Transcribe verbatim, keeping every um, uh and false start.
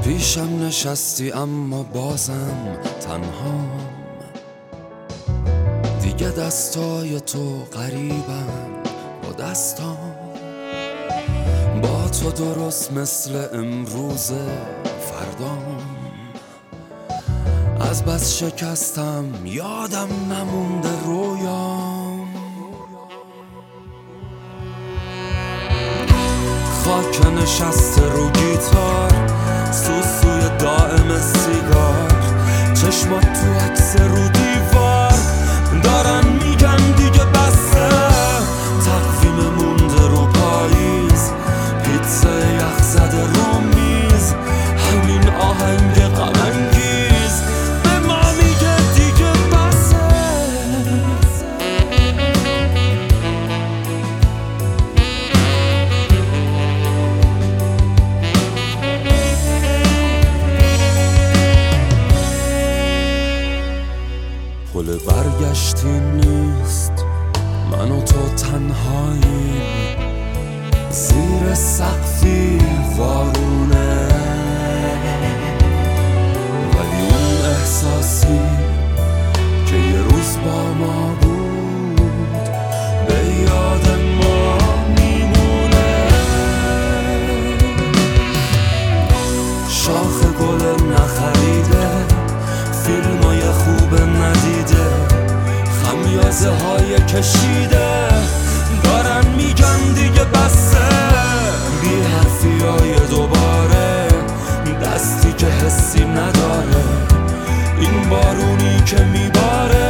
پیشم نشستی اما بازم تنهام، دیگه دستای تو قریبن با دستام، با تو درست مثل امروز فردام. از بس شکستم یادم نمونده رویام، خاک نشسته رو گیتار، سوسوی دائم سیگار، چشمات تو عکس رو دیوار دارن میگن دیگه بسه. تقویم مونده رو پاییز، پیتزا یخ زده رو میز، همین آهنگ غم انگیز به ما میگه دیگه بسه. پل برگشتی نیست، من و تو تنهاییم زیر سقفی وارونه، ولی اون احساسی که یه روز با ما بود به یاد ما میمونه. شاخ گل نخریده، فیلمای خوب ندیده، خمیازه های کشیده دارن میگن دیگه بسه. بی حرفی های دوباره، دستی که حسی نداره، این بارونی که میباره